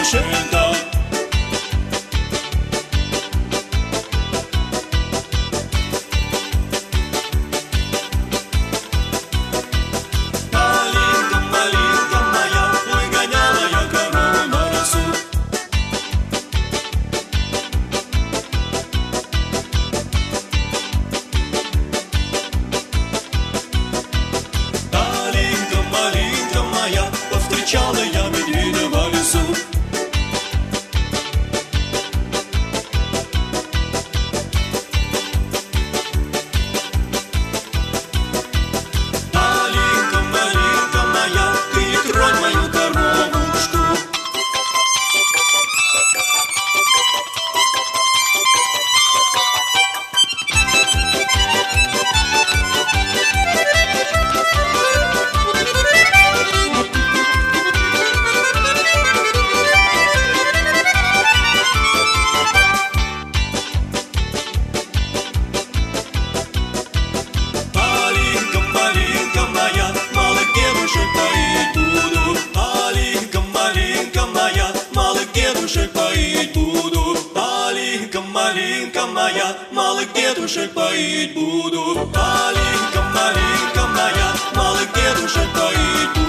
дедушенька. Малинка, малинка моя, ой, гоняла я корову на росу. Малинка, малинка моя, повстречала я медведя в лесу. Малинка, малинка моя, ты не тронь мою коровушку. Малинка, малинка моя, малых дедушек поить буду. Малинка, малинка моя, малых дедушек поить буду. Малинка, малинка моя, малых дедушек поить буду. Малинка, малинка моя, малых дедушек поить буду.